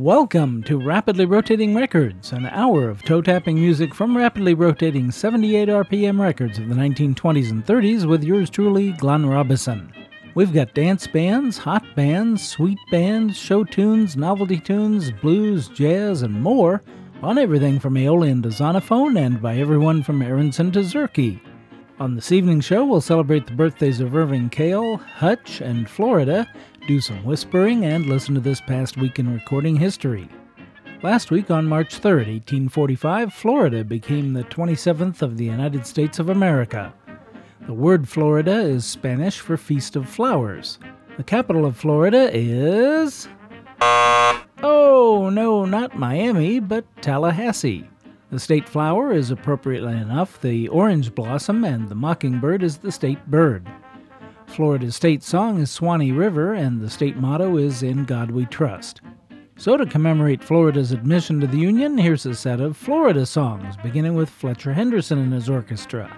Welcome to Rapidly Rotating Records, an hour of toe-tapping music from rapidly rotating 78 RPM records of the 1920s and 30s with yours truly, Glenn Robison. We've got dance bands, hot bands, sweet bands, show tunes, novelty tunes, blues, jazz, and more on everything from Aeolian to Zonophone and by everyone from Aronson to Zerke. On this evening's show, we'll celebrate the birthdays of Irving Kale, Hutch, and Florida, do some whispering, and listen to this past week in recording history. Last week, on March 3, 1845, Florida became the 27th of the United States of America. The word Florida is Spanish for Feast of Flowers. The capital of Florida is... Oh, no, not Miami, but Tallahassee. The state flower is, appropriately enough, the orange blossom, and the mockingbird is the state bird. Florida's state song is Swanee River, and the state motto is In God We Trust. So to commemorate Florida's admission to the Union, here's a set of Florida songs, beginning with Fletcher Henderson and his orchestra.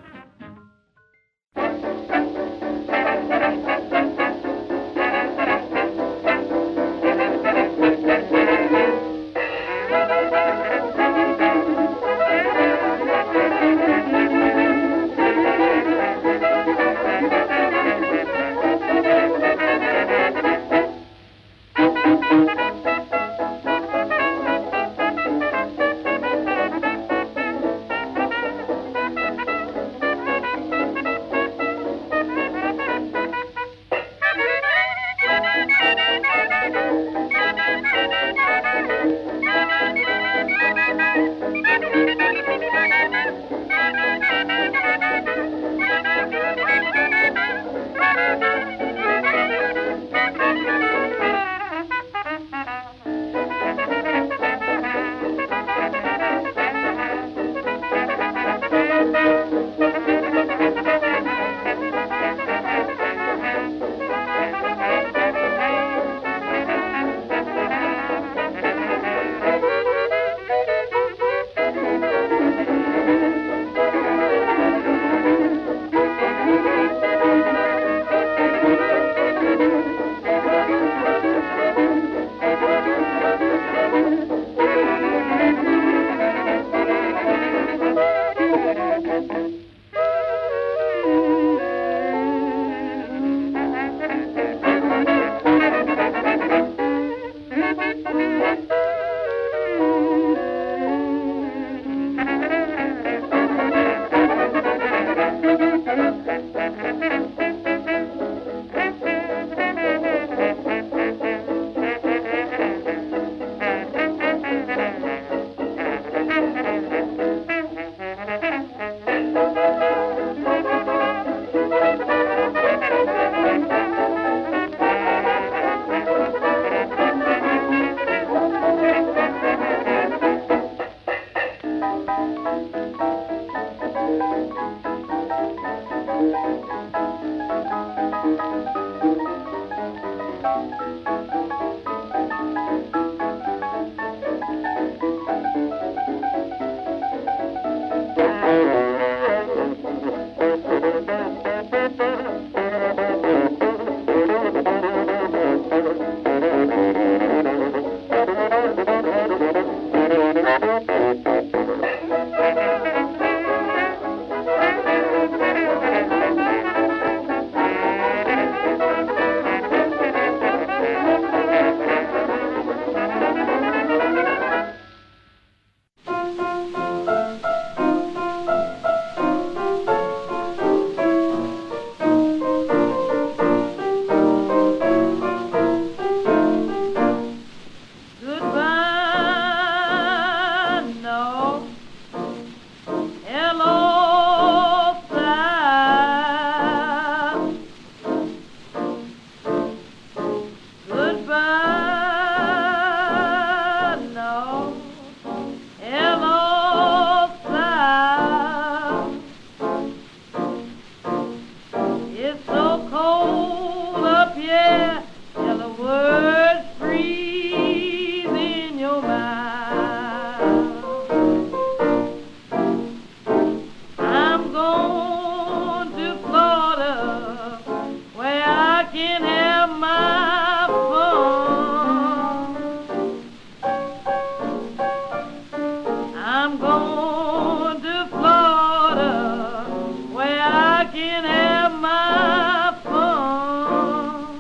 I'm going to Florida where I can have my fun,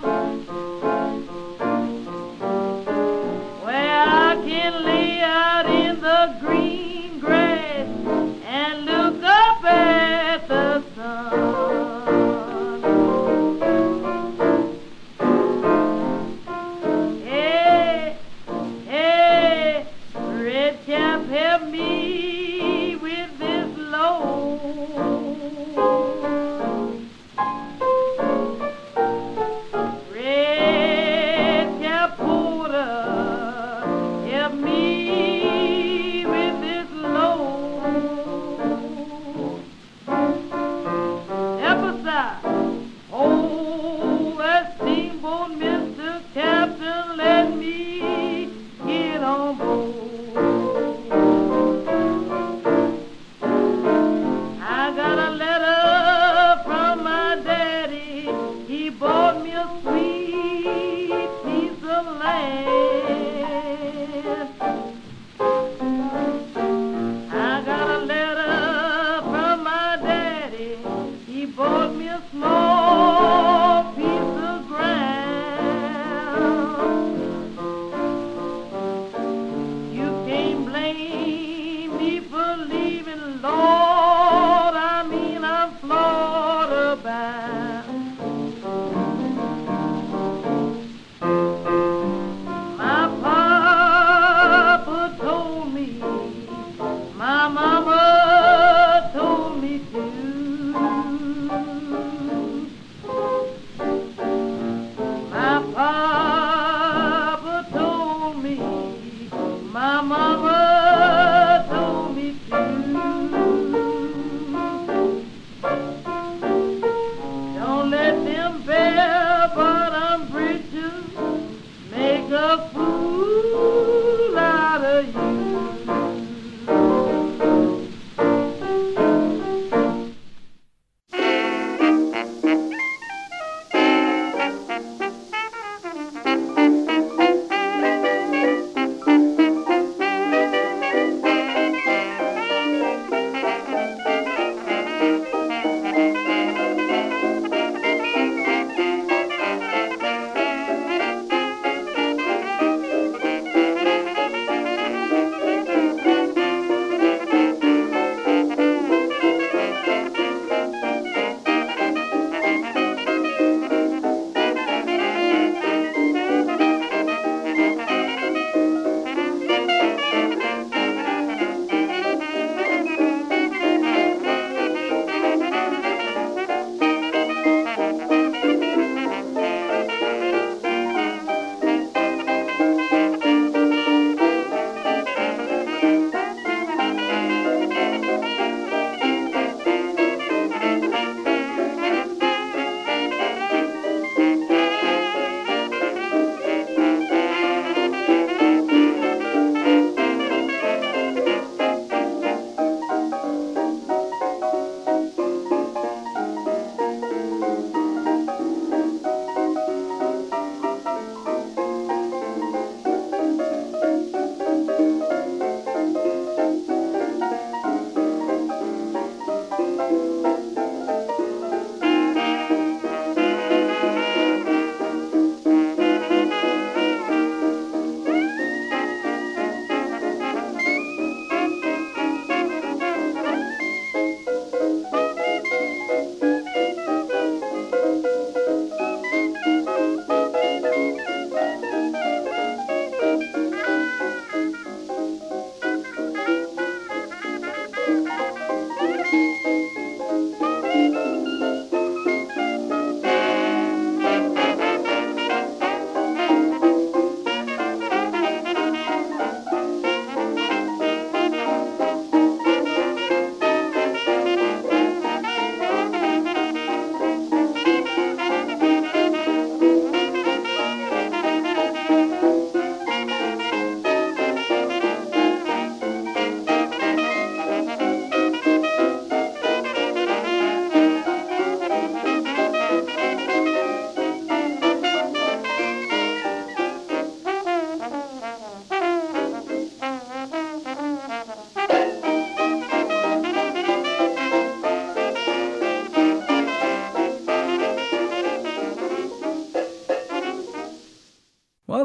where I can lay out in the green grass and look up at the sun. Hey, hey, Redcap, help me with this load. Redcap Porter, help me with this load. Step aside, oh, that steamboat, Mr. Captain, let me get on board. I got a letter from my daddy. He bought me a sweet piece of land. I got a letter from my daddy. He bought me a small piece of ground. You can't blame me for leaving, Lord. I mean, I'm Florida bound. My papa told me, my mama told me too. My papa told me, my mama told me too.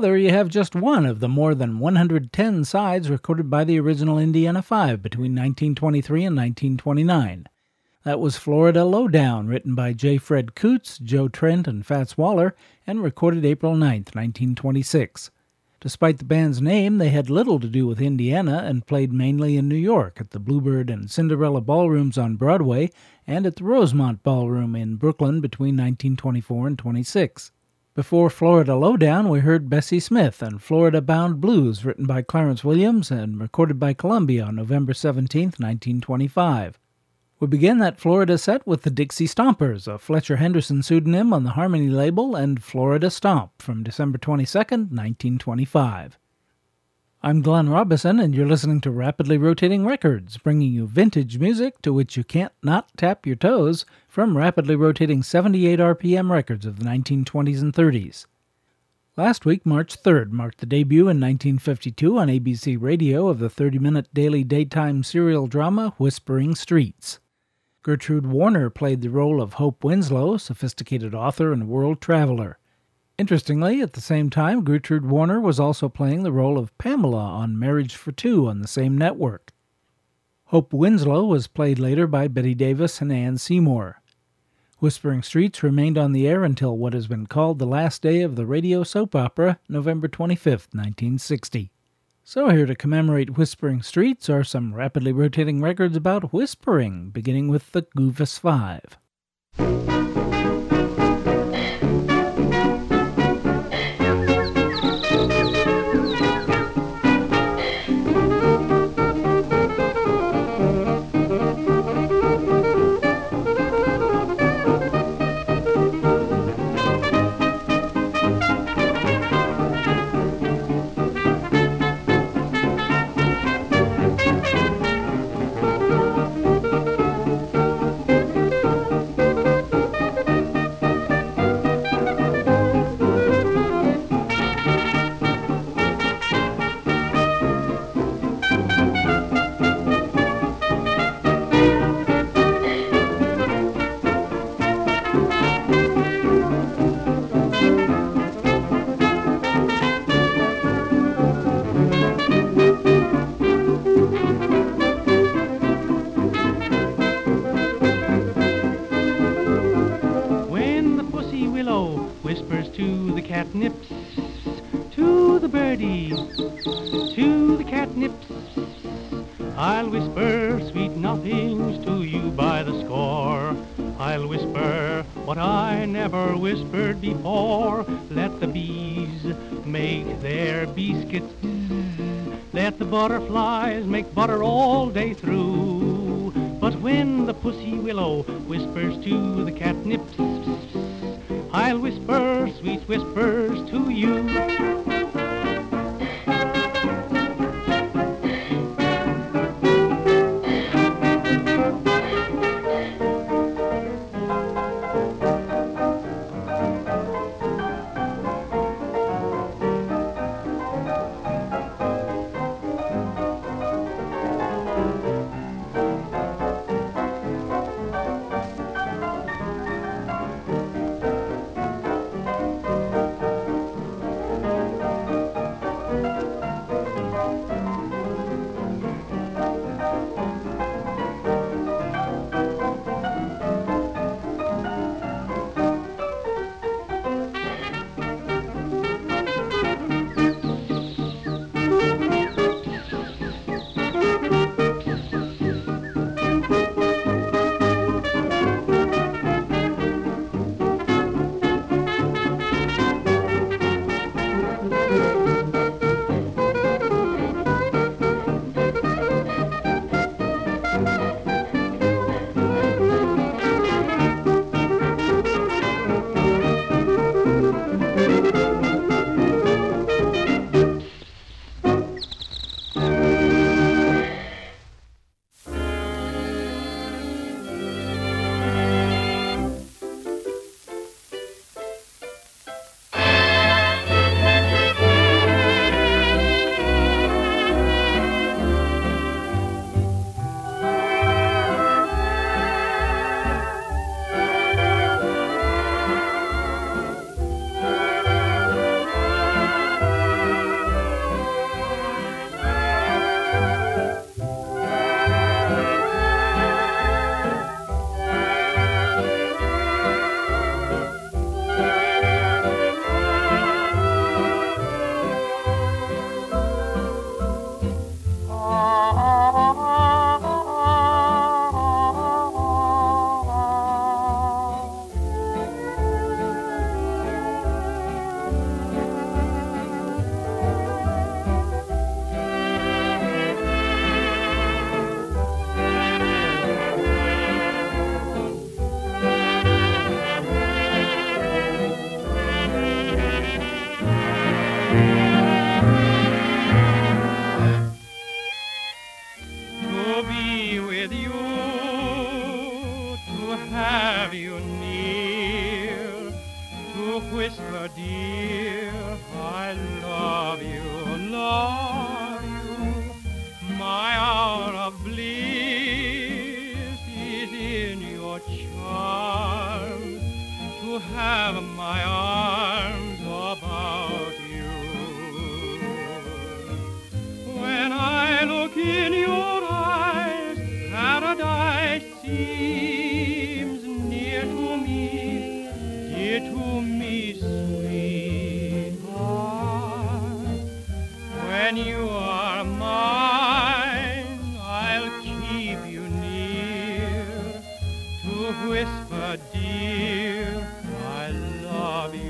weather, you have just one of the more than 110 sides recorded by the original Indiana Five between 1923 and 1929. That was Florida Lowdown, written by J. Fred Coots, Joe Trent, and Fats Waller, and recorded April 9, 1926. Despite the band's name, they had little to do with Indiana and played mainly in New York at the Bluebird and Cinderella ballrooms on Broadway and at the Rosemont Ballroom in Brooklyn between 1924 and 26. Before Florida Lowdown, we heard Bessie Smith and Florida Bound Blues, written by Clarence Williams and recorded by Columbia on November 17, 1925. We began that Florida set with the Dixie Stompers, a Fletcher Henderson pseudonym on the Harmony label, and Florida Stomp from December 22, 1925. I'm Glenn Robison, and you're listening to Rapidly Rotating Records, bringing you vintage music to which you can't not tap your toes from rapidly rotating 78 RPM records of the 1920s and 30s. Last week, March 3rd, marked the debut in 1952 on ABC Radio of the 30-minute daily daytime serial drama Whispering Streets. Gertrude Warner played the role of Hope Winslow, sophisticated author and world traveler. Interestingly, at the same time, Gertrude Warner was also playing the role of Pamela on Marriage for Two on the same network. Hope Winslow was played later by Betty Davis and Ann Seymour. Whispering Streets remained on the air until what has been called the last day of the radio soap opera, November 25, 1960. So here to commemorate Whispering Streets are some rapidly rotating records about whispering, beginning with the Goofus 5. To the birdie, to the catnips, I'll whisper sweet nothings to you by the score. I'll whisper what I never whispered before. Let the bees make their biscuits, let the butterflies make butter all day through. But when the pussy willow whispers to the catnips, I'll whisper sweet whispers to you. have you near, to whisper, dear, I love you, love you. My hour of bliss is in your charms, to have my arms about you. When I look in your eyes, paradise seems near to me, dear to me, sweetheart. When you are mine, I'll keep you near, to whisper, dear, I love you.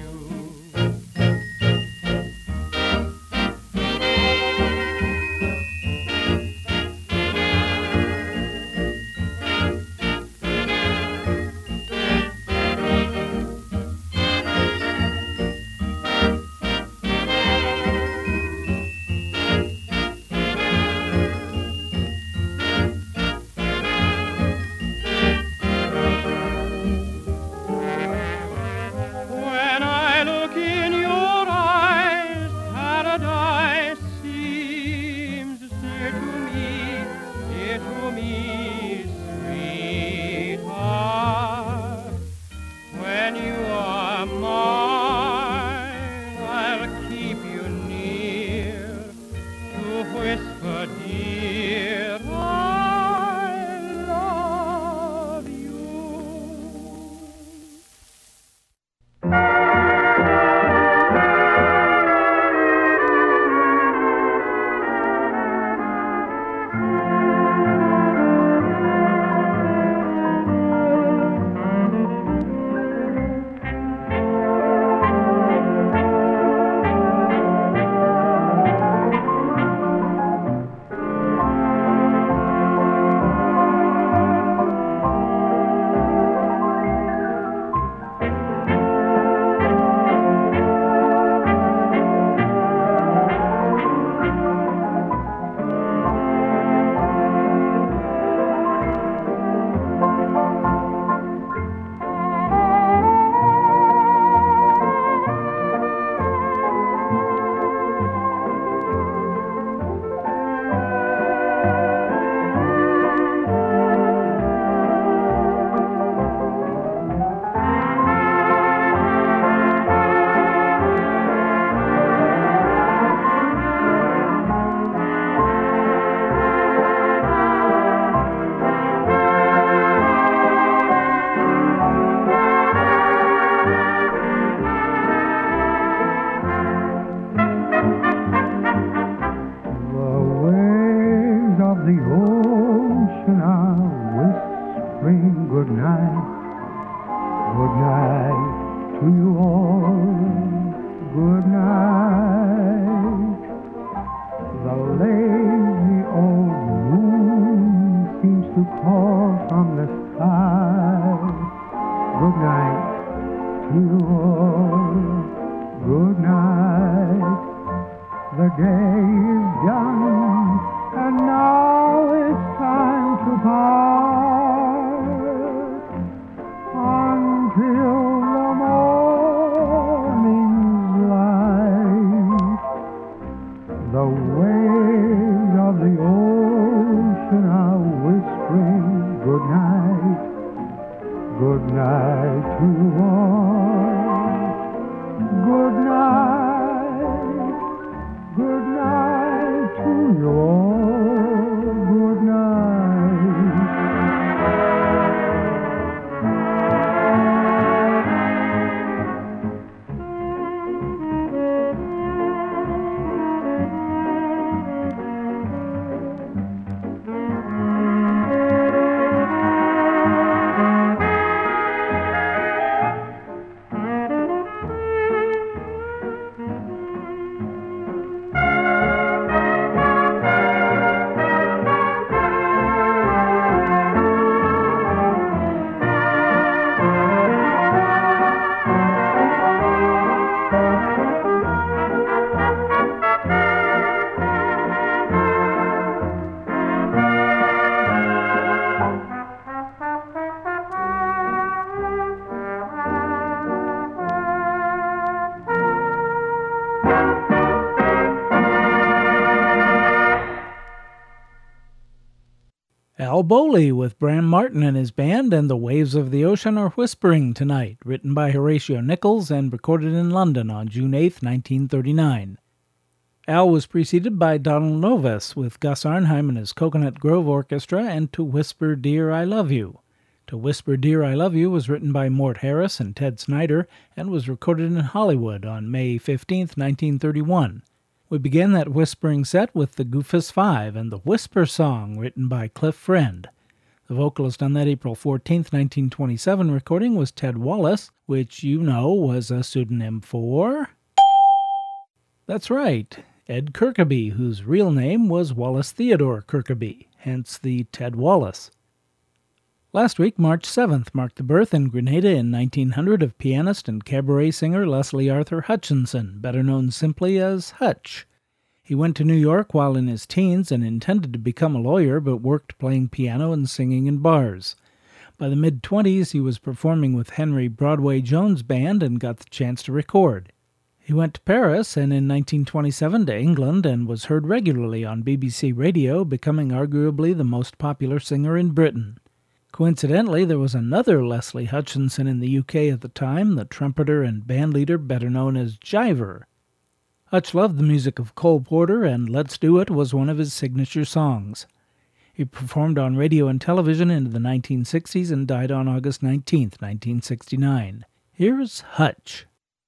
Al Bowley with Bram Martin and his band, and The Waves of the Ocean Are Whispering Tonight, written by Horatio Nichols and recorded in London on June 8, 1939. Al was preceded by Donald Novis with Gus Arnheim and his Coconut Grove Orchestra and To Whisper Dear I Love You. To Whisper Dear I Love You was written by Mort Harris and Ted Snyder and was recorded in Hollywood on May 15, 1931. We began that whispering set with the Goofus Five and the Whisper Song, written by Cliff Friend. The vocalist on that April 14, 1927 recording was Ted Wallace, which you know was a pseudonym for... That's right, Ed Kirkaby, whose real name was Wallace Theodore Kirkaby, hence the Ted Wallace. Last week, March 7th, marked the birth in Grenada in 1900 of pianist and cabaret singer Leslie Arthur Hutchinson, better known simply as Hutch. He went to New York while in his teens and intended to become a lawyer, but worked playing piano and singing in bars. By the mid-20s, he was performing with Henry Broadway Jones Band and got the chance to record. He went to Paris and in 1927 to England and was heard regularly on BBC Radio, becoming arguably the most popular singer in Britain. Coincidentally, there was another Leslie Hutchinson in the UK at the time, the trumpeter and bandleader better known as Jiver. Hutch loved the music of Cole Porter, and Let's Do It was one of his signature songs. He performed on radio and television into the 1960s and died on August 19, 1969. Here's Hutch.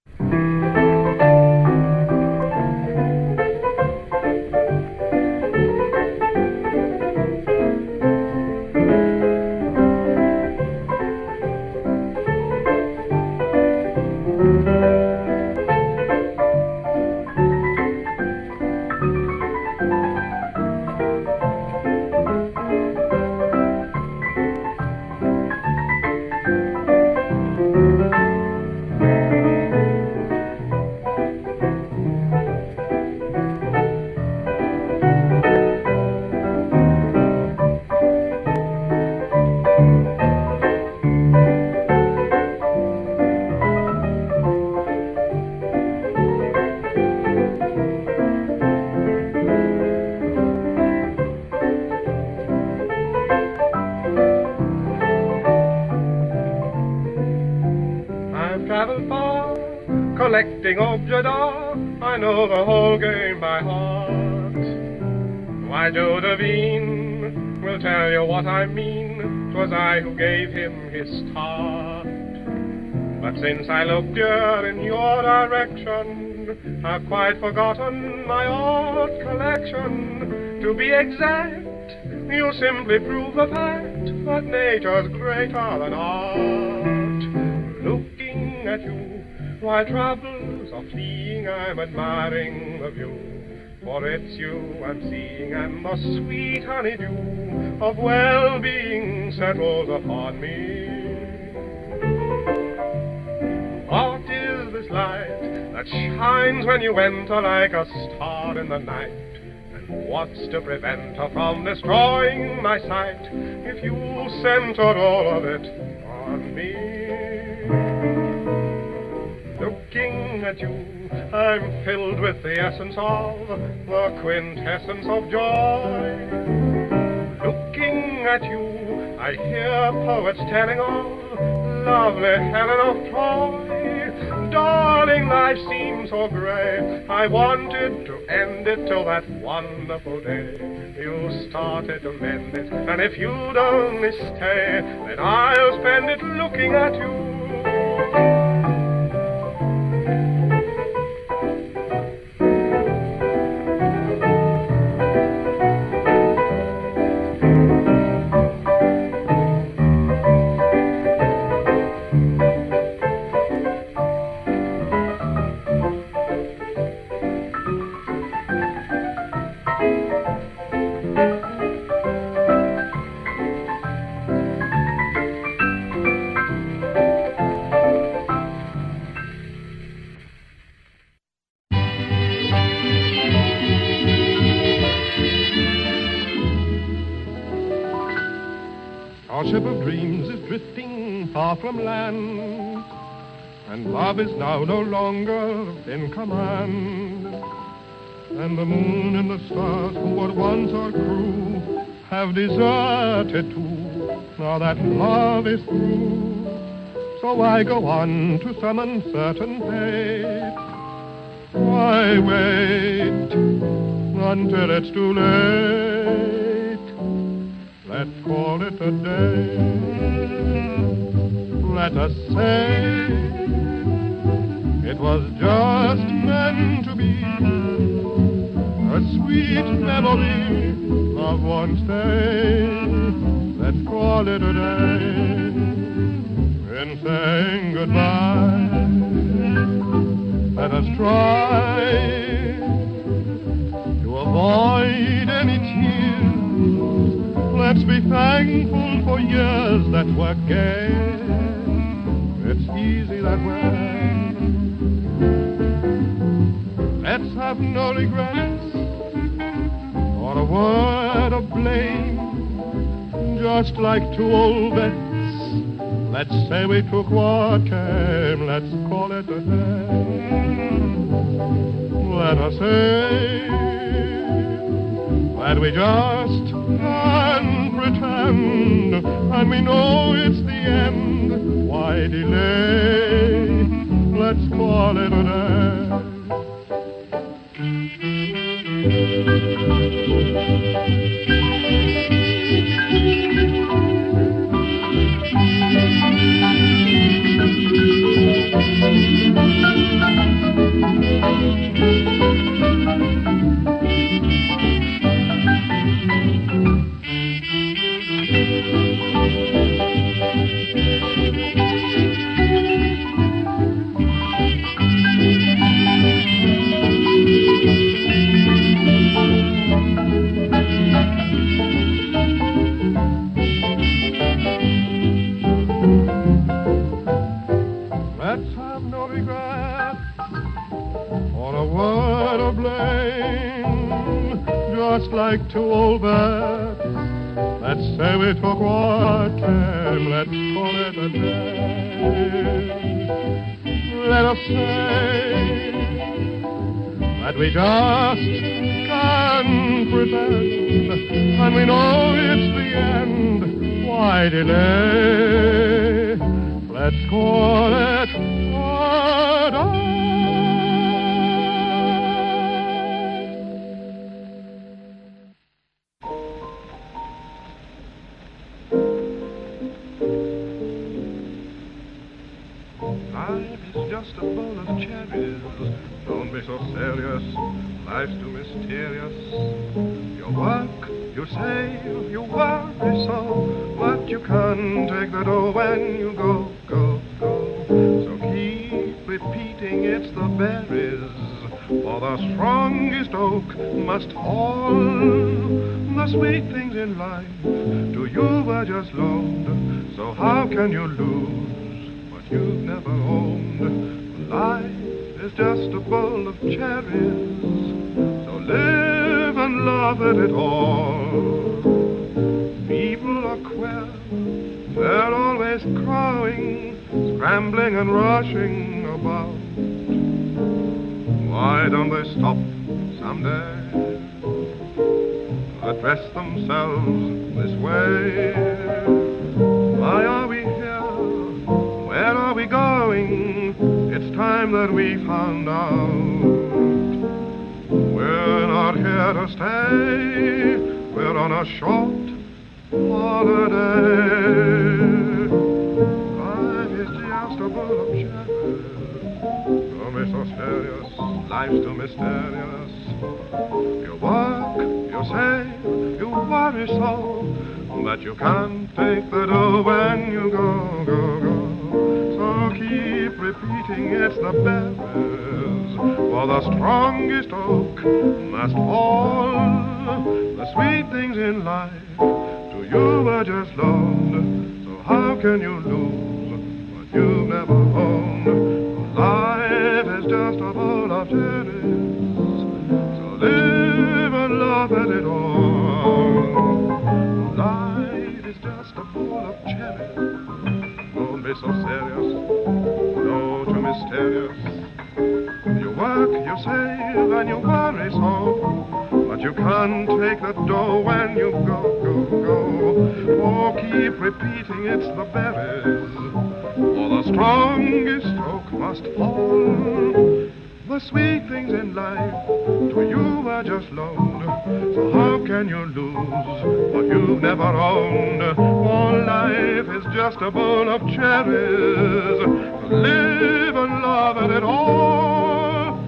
Collecting object art, I know the whole game by heart. Why, Joe Devine will tell you what I mean. 'Twas I who gave him his start. But since I looked here in your direction, I've quite forgotten my art collection. To be exact, you simply prove the fact that nature's greater than art. Looking at you, while troubles are fleeing, I'm admiring the view. For it's you I'm seeing, and the sweet honeydew of well-being settles upon me. What is this light that shines when you enter like a star in the night? And what's to prevent her from destroying my sight if you centered all of it on me? Looking at you, I'm filled with the essence of the quintessence of joy. Looking at you, I hear poets telling of lovely Helen of Troy. Darling, life seems so gray. I wanted to end it till that wonderful day you started to mend it. And if you'd only stay, then I'll spend it looking at you. Our ship of dreams is drifting far from land, and love is now no longer in command. And the moon and the stars, who were once our crew, have deserted too, now that love is through. So I go on to some uncertain fate. Why wait until it's too late? Let's call it a day. Let us say it was just meant to be. A sweet memory of one stay. Let's call it a day. In saying goodbye, let us try to avoid any tears. Let's be thankful for years that were gay. It's easy that way. Let's have no regrets or a word of blame. Just like two old vets, let's say we took what came. Let's call it a day. Let us say that we just can't pretend, and we know it's the end. Why delay? Let's call it a day. Like two old birds, let's say we took what came. Let's call it a day. Let us say that we just can't pretend, and we know it's the end. Why delay? Let's call it a day. Just a bowl of cherries. Don't be so serious. Life's too mysterious. You work, you save, you worry so, but you can't take the dough when you go, go, go. So keep repeating it's the berries, for the strongest oak must fall. The sweet things in life to you were just loaned, so how can you lose what you've never owned? Life is just a bowl of cherries, so live and laugh at it all. People are queer, they're always crowing, scrambling and rushing about. Why don't they stop someday, address themselves this way? Why are we here? Where are we going? It's time that we found out. We're not here to stay. We're on a short holiday. Life is just a bowl of cherries. Don't be so serious. Life's too mysterious. You work, you save, you worry so, but you can't take the dough when you go, go, go. So keep repeating it's the berries, for the strongest oak must fall. The sweet things in life to you were just loaned, so how can you lose what you've never owned? Life is just a bowl of cherries, so live and laugh at it all. Life is just a bowl of cherries. Don't be so serious, no too mysterious. You work, you save, and you worry so, but but you can't take the dough when you go. Oh, keep repeating it's the berries, for the strongest stroke must fall. The sweet things in life to you are just loaned, so how can you lose what you've never owned? For life is just a bowl of cherries, to live and love at it all.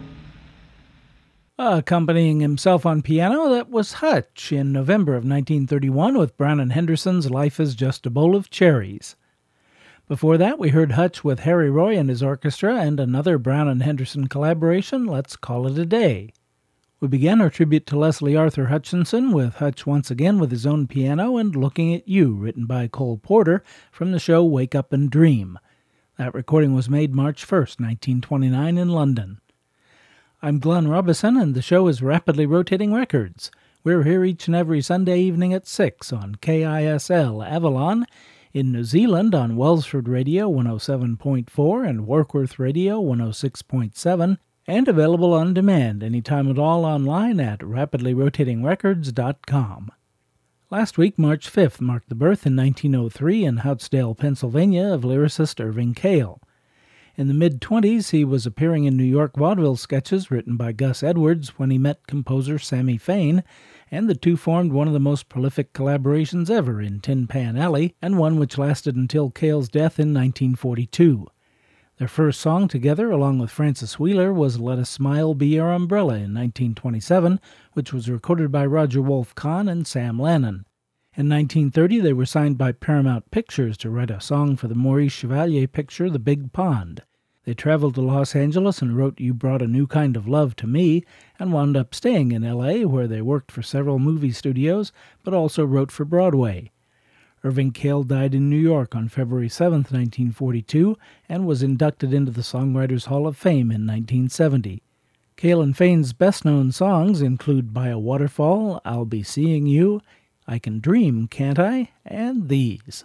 Accompanying himself on piano, that was Hutch in November of 1931 with Brown and Henderson's Life is Just a Bowl of Cherries. Before that, we heard Hutch with Harry Roy and his orchestra and another Brown and Henderson collaboration, Let's Call It a Day. We began our tribute to Leslie Arthur Hutchinson with Hutch once again with his own piano and Looking at You, written by Cole Porter from the show Wake Up and Dream. That recording was made March 1st, 1929 in London. I'm Glenn Robison, and the show is Rapidly Rotating Records. We're here each and every Sunday evening at 6 on KISL Avalon, in New Zealand on Wellsford Radio 107.4 and Warkworth Radio 106.7, and available on demand anytime at all online at rapidlyrotatingrecords.com. Last week, March 5th, marked the birth in 1903 in Houtsdale, Pennsylvania, of lyricist Irving Kale. In the mid-20s, he was appearing in New York vaudeville sketches written by Gus Edwards when he met composer Sammy Fain, and the two formed one of the most prolific collaborations ever in Tin Pan Alley, and one which lasted until Kale's death in 1942. Their first song together, along with Francis Wheeler, was Let a Smile Be Your Umbrella in 1927, which was recorded by Roger Wolf Kahn and Sam Lannon. In 1930, they were signed by Paramount Pictures to write a song for the Maurice Chevalier picture The Big Pond. They traveled to Los Angeles and wrote You Brought a New Kind of Love to Me, and wound up staying in L.A., where they worked for several movie studios, but also wrote for Broadway. Irving Kale died in New York on February 7, 1942, and was inducted into the Songwriters Hall of Fame in 1970. Kale and Fain's best-known songs include By a Waterfall, I'll Be Seeing You, I Can Dream, Can't I?, and these.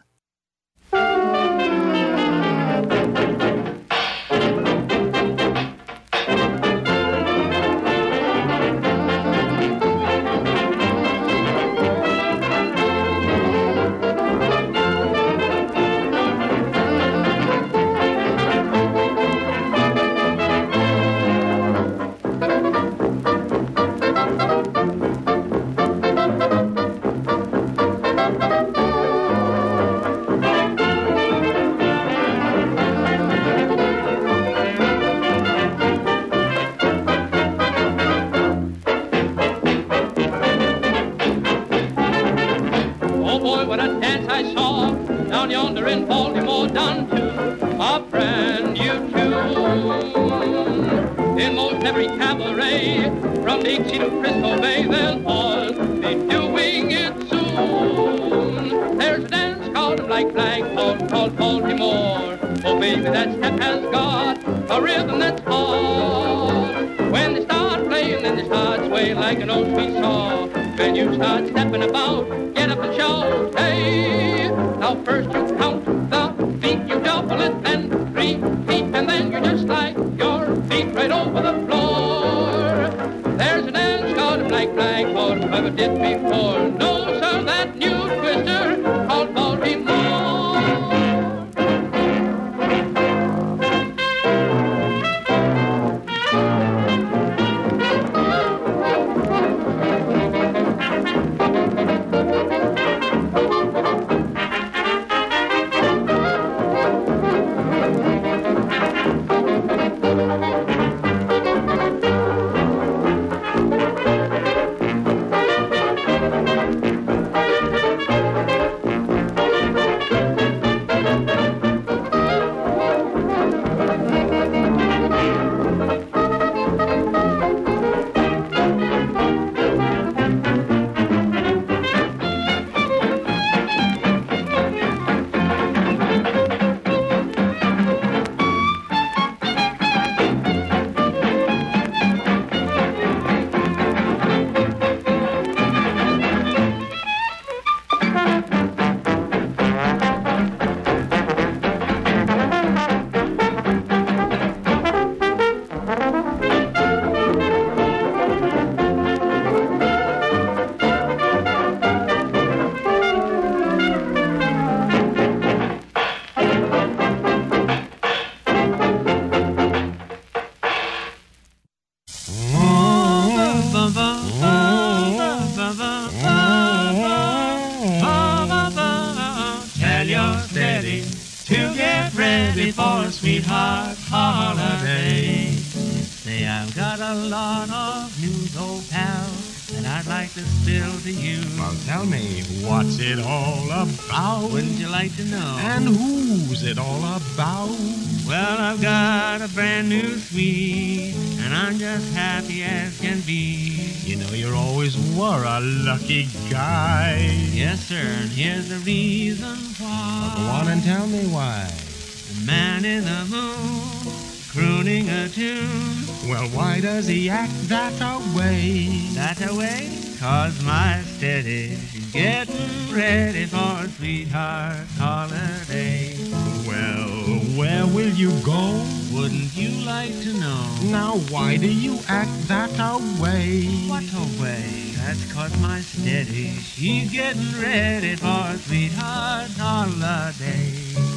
to get ready for a sweetheart holiday. Say, I've got a lot of news, old pal, that I'd like to spill to you. Well, tell me, what's it all about? Wouldn't you like to know? And who's it all about? Well, I've got a brand new suite, and I'm just happy as can be. You know, you always were a lucky guy. Yes, sir, and here's the reason why. Go on and tell me why. The man in the moon, crooning a tune. Well, why does he act that way? That away? 'Cause my steady is getting ready for a sweetheart holiday. Well, where will you go? Wouldn't you like to know? Now, why do you act that way? What away? That's 'cause my steady, she's getting ready for a sweetheart holiday.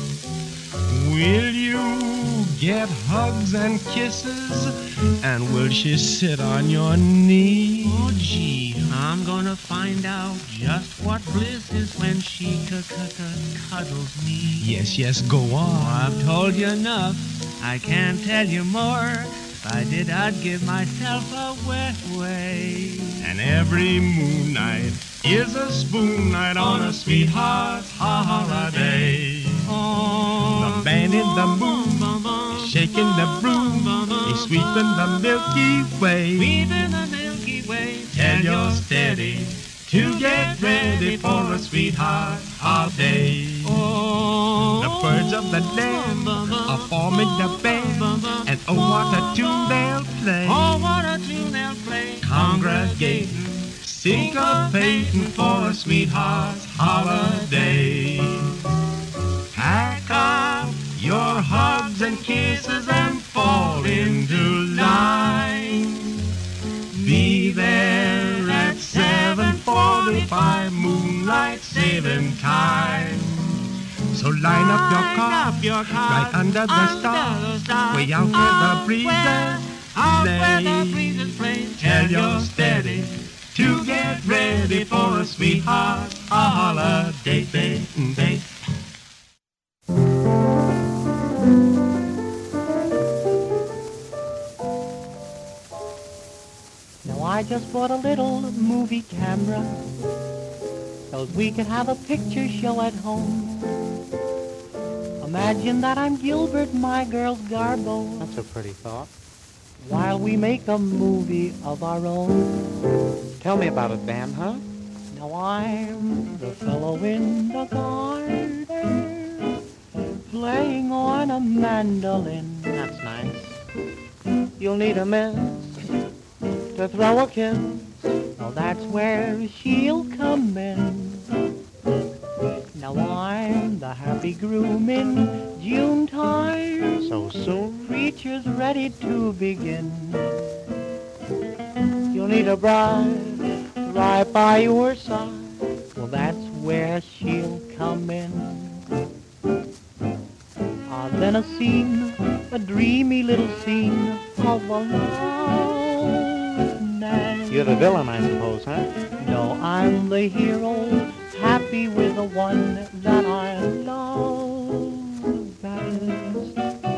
Will you get hugs and kisses? And will she sit on your knee? Oh, gee, I'm gonna find out just what bliss is when she cuddles me. Yes, go Oh, on. I've told you enough, I can't tell you more. If I did, I'd give myself away. And every moon night is a spoon night on a sweetheart's holiday. The band in the moon is shaking the broom, is sweeping the Milky Way. Weaving the Milky Way. Tell your steady to get ready for a sweetheart holiday. Oh, The birds of the land are forming the band, and oh, what a tune they'll play. oh, what a tune they'll play. Congregating, syncopating for a sweetheart's holiday. Pack up your hugs and kisses and fall into line. Be there at 7:45 moonlight saving time. So line up your car right under the stars, way out where the breezes play. Tell your steady to get ready for a sweetheart holiday. Day. Now I just bought a little movie camera so we could have a picture show at home. Imagine that I'm Gilbert, my girl's Garbo. That's a pretty thought. While we make a movie of our own. Tell me about it, Van, huh? Now I'm the fellow in the garden playing on a mandolin. That's nice. You'll need a miss to throw a kiss. Now that's where she'll come in. Now I'm the happy groom in June time. So soon? Preacher's ready to begin. You'll need a bride right by your side. Well, that's where she'll come in. Then a scene, a dreamy little scene of a love night. You're the villain, I suppose, huh? No, I'm the hero, happy with the one that I love best.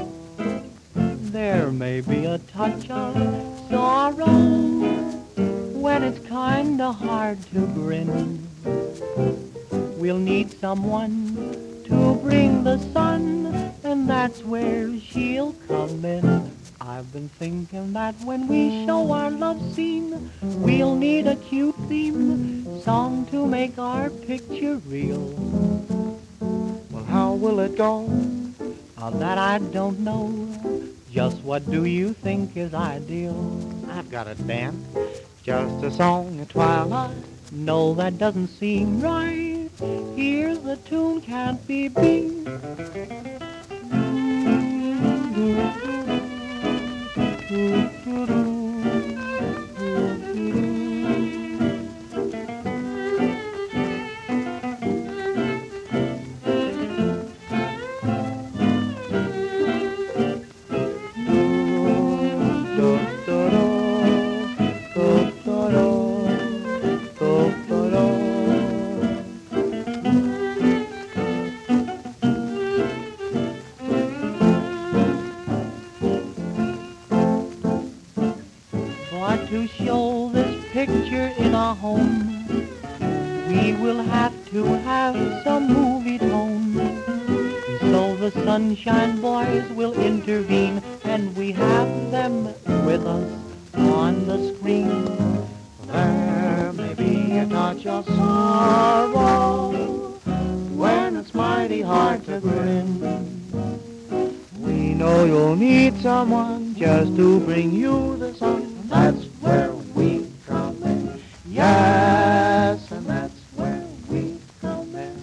There may be a touch of sorrow when it's kinda hard to grin. We'll need someone to bring the sun, and that's where she'll come in. I've been thinking that when we show our love scene, we'll need a cute theme song to make our picture real. Well, how will it go? That I don't know. Just what do you think is ideal? I've got it, Van. Just a song at twilight. No, that doesn't seem right. Here's the tune, can't be beat. Sunshine Boys will intervene, and we have them with us on the screen. There may be a touch of sorrow when it's mighty hard to grin. We know you'll need someone just to bring you the sun. That's where we come in. Yes, and that's where we come in.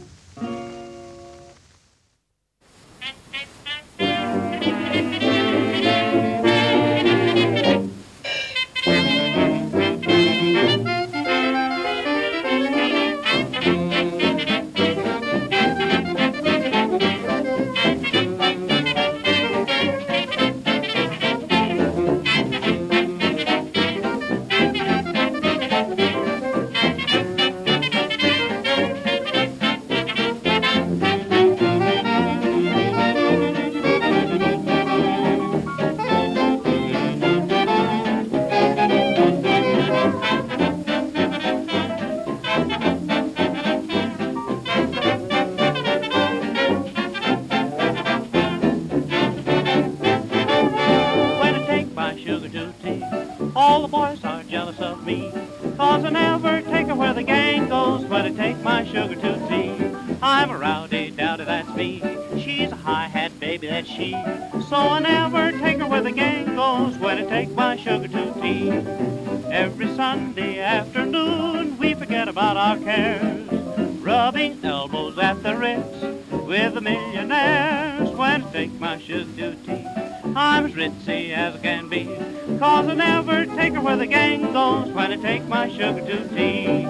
All the boys are jealous of me, 'cause I never take her where the gang goes when I take my sugar to tea. I'm a rowdy dowdy, that's me. She's a hi-hat baby, that's she. So I never take her where the gang goes when I take my sugar to tea. Every Sunday afternoon we forget about our cares, rubbing elbows at the Ritz with the millionaires when I take my sugar to tea. I'm as ritzy as I can be, 'cause I never take her where the gang goes when I take my sugar to tea.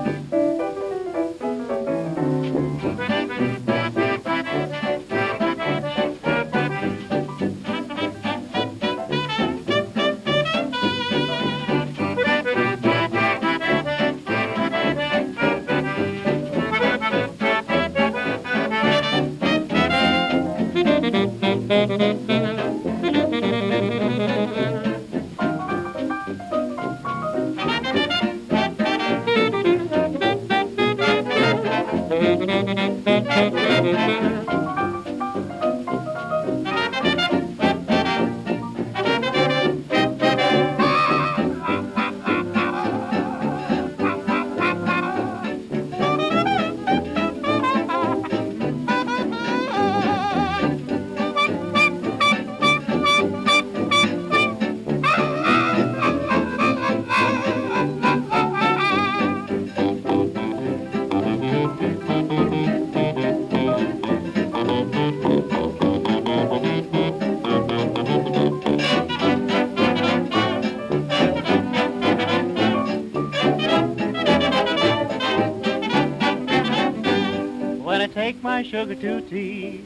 When I take my sugar to tea.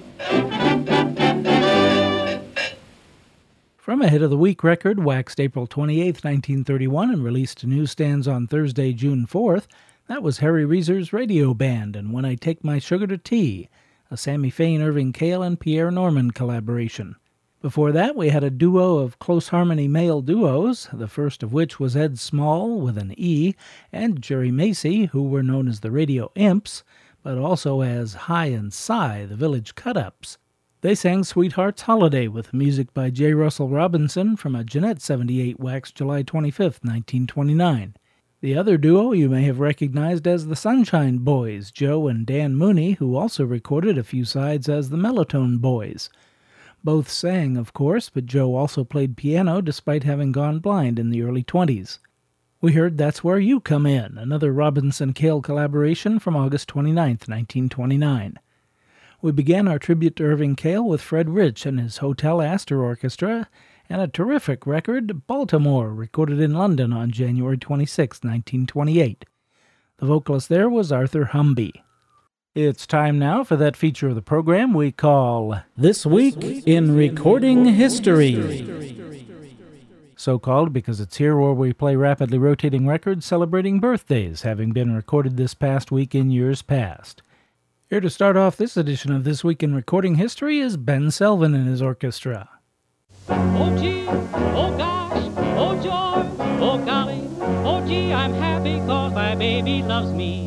From a Hit of the Week record waxed April 28, 1931 and released to newsstands on Thursday, June 4th, that was Harry Reeser's Radio Band and When I Take My Sugar to Tea, a Sammy Fain, Irving Cale, and Pierre Norman collaboration. Before that, we had a duo of close harmony male duos, the first of which was Ed Small with an E and Jerry Macy, who were known as the Radio Imps, but also as High and Sigh, the Village Cut-Ups. They sang Sweetheart's Holiday with music by J. Russell Robinson from a Jeanette 78 waxed July 25, 1929. The other duo you may have recognized as the Sunshine Boys, Joe and Dan Mooney, who also recorded a few sides as the Mellotone Boys. Both sang, of course, but Joe also played piano despite having gone blind in the early 20s. We heard That's Where You Come In, another Robinson-Cale collaboration from August 29, 1929. We began our tribute to Irving Cale with Fred Rich and his Hotel Astor Orchestra, and a terrific record, Baltimore, recorded in London on January 26, 1928. The vocalist there was Arthur Humby. It's time now for that feature of the program we call This Week in Recording History. So called because it's here where we play rapidly rotating records celebrating birthdays having been recorded this past week in years past. Here to start off this edition of This Week in Recording History is Ben Selvin and his orchestra. Oh gee, oh gosh, oh joy, oh golly, oh gee, I'm happy 'cause my baby loves me.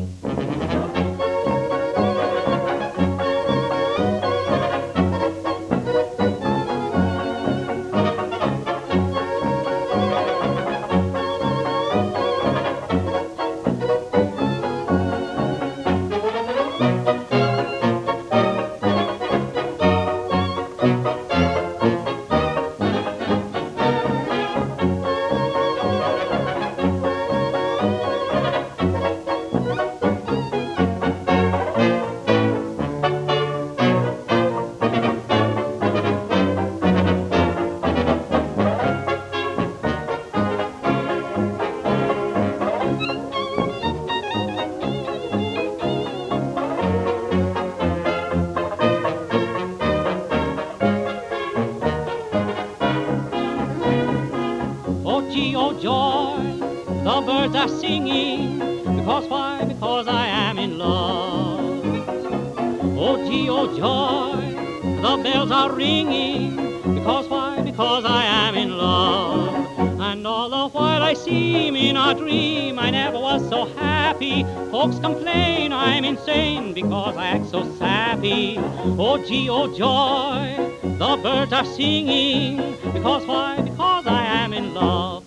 are singing. Because why? Because I am in love. Oh gee, oh joy, the bells are ringing. Because why? Because I am in love. And all the while I seem in a dream, I never was so happy. Folks complain I'm insane because I act so sappy. Oh gee, oh joy, the birds are singing. Because why? Because I am in love.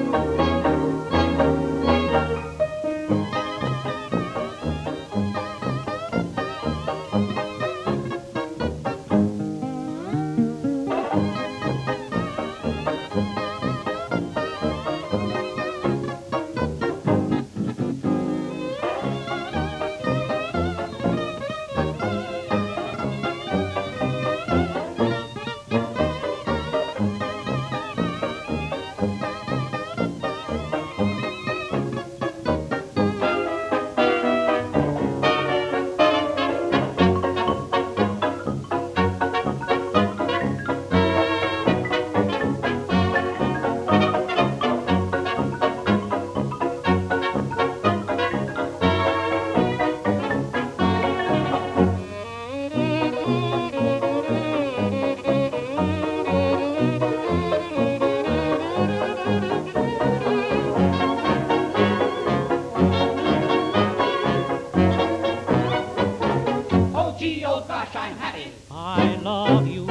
I love you.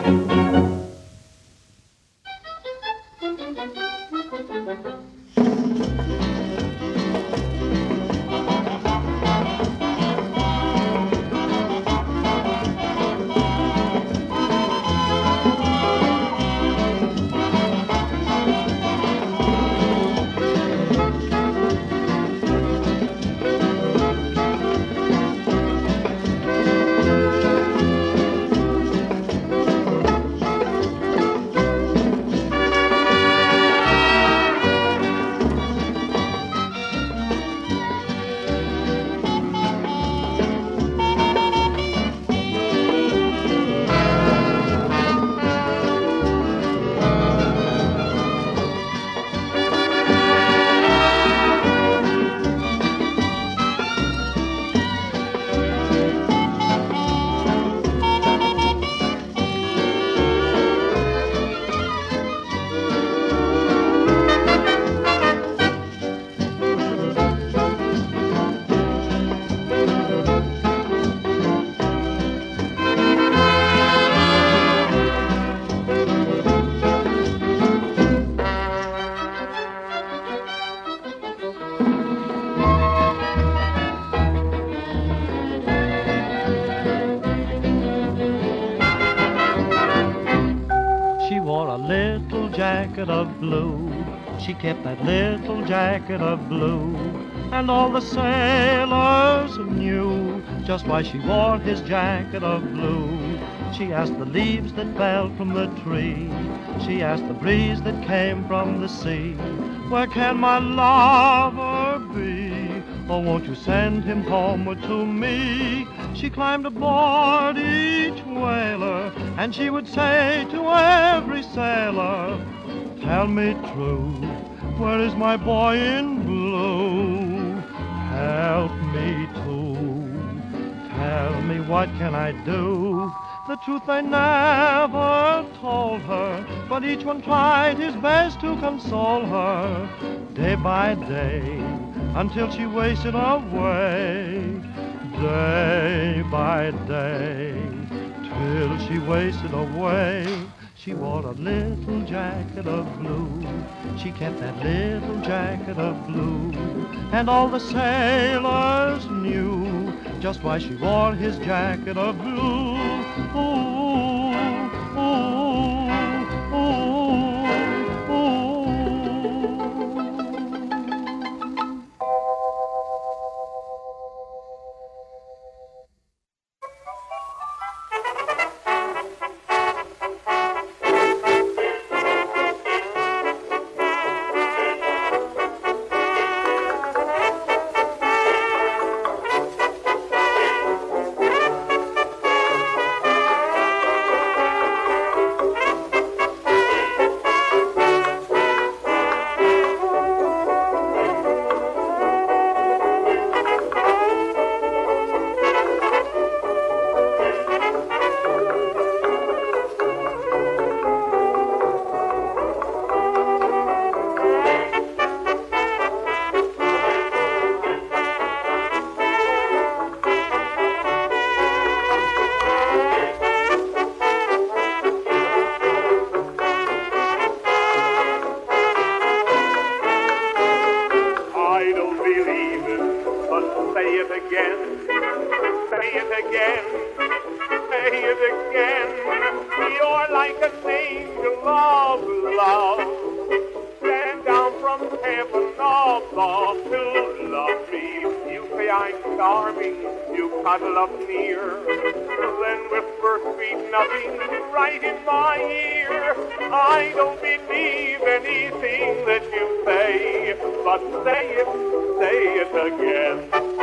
Jacket of blue. She kept that little jacket of blue, and all the sailors knew just why she wore his jacket of blue. She asked the leaves that fell from the tree, she asked the breeze that came from the sea, where can my lover be? Oh, won't you send him homeward to me? She climbed aboard each whaler, and she would say to every sailor, tell me true, where is my boy in blue? Help me too, tell me what can I do? The truth they never told her, but each one tried his best to console her, day by day, until she wasted away, day by day, till she wasted away. She wore a little jacket of blue, she kept that little jacket of blue, and all the sailors knew just why she wore his jacket of blue. Ooh, ooh, ooh, ooh. it again. You're like an angel of love, sent down from heaven above to love me. You say I'm charming, you cuddle up near, then whisper sweet nothing right in my ear. I don't believe anything that you say, but say it again.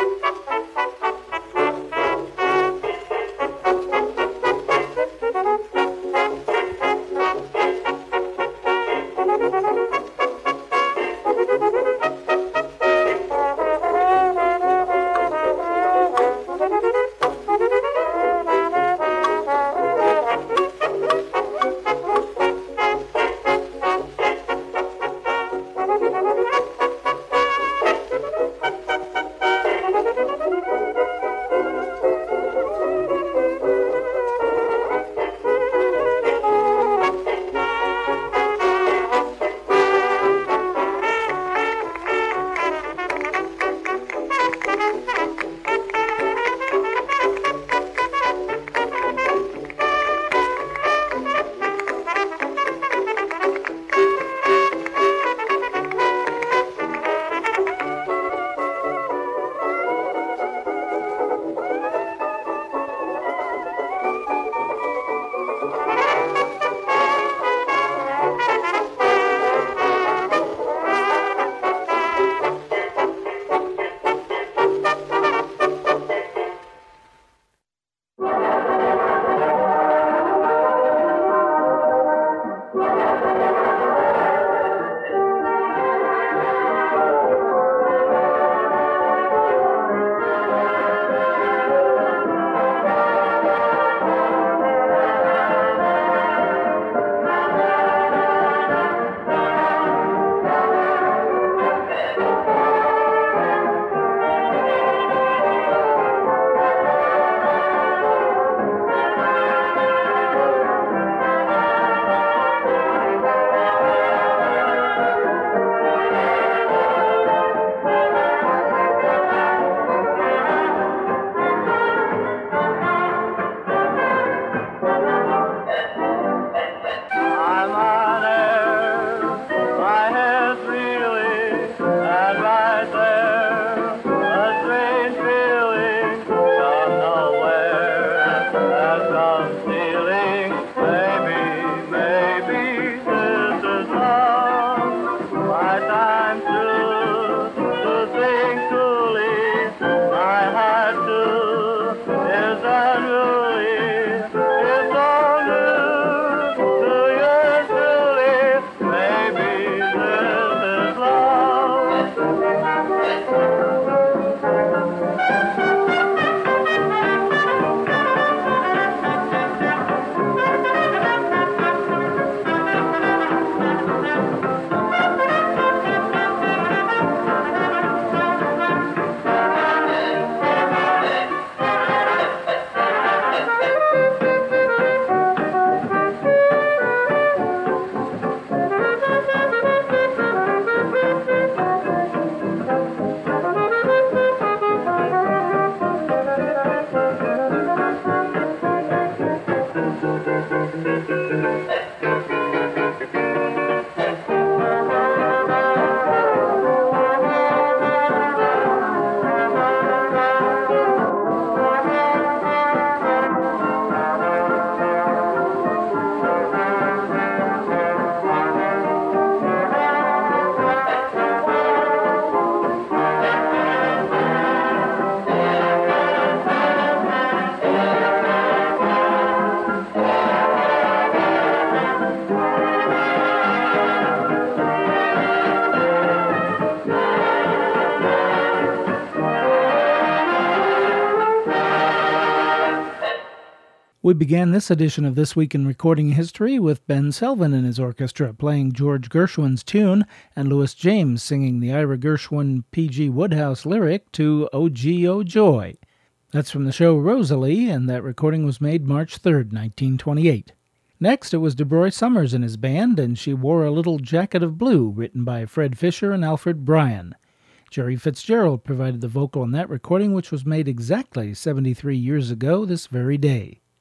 We began this edition of This Week in Recording History with Ben Selvin and his orchestra playing George Gershwin's tune and Louis James singing the Ira Gershwin P.G. Woodhouse lyric to O Gee O Joy. That's from the show Rosalie, and that recording was made March 3rd, 1928. Next, it was DeBroy Summers and his band, and She Wore a Little Jacket of Blue, written by Fred Fisher and Alfred Bryan. Jerry Fitzgerald provided the vocal on that recording, which was made exactly 73 years ago this very day.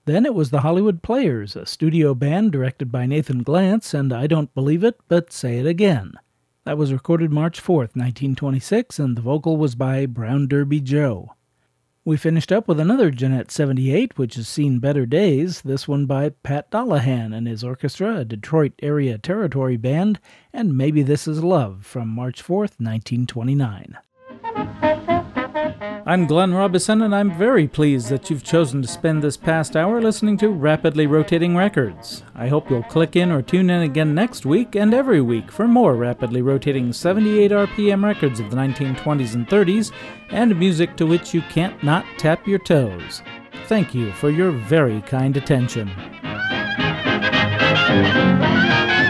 Then it was the Hollywood Players, a studio band directed by Nathan Glantz, and I Don't Believe It, But Say It Again. That was recorded March 4th, 1926, and the vocal was by Brown Derby Joe. We finished up with another Jeanette 78, which has seen better days, this one by Pat Dollahan and his orchestra, a Detroit area territory band, and Maybe This Is Love from March 4th, 1929. I'm Glenn Robison, and I'm very pleased that you've chosen to spend this past hour listening to Rapidly Rotating Records. I hope you'll click in or tune in again next week and every week for more rapidly rotating 78 RPM records of the 1920s and 30s, and music to which you can't not tap your toes. Thank you for your very kind attention.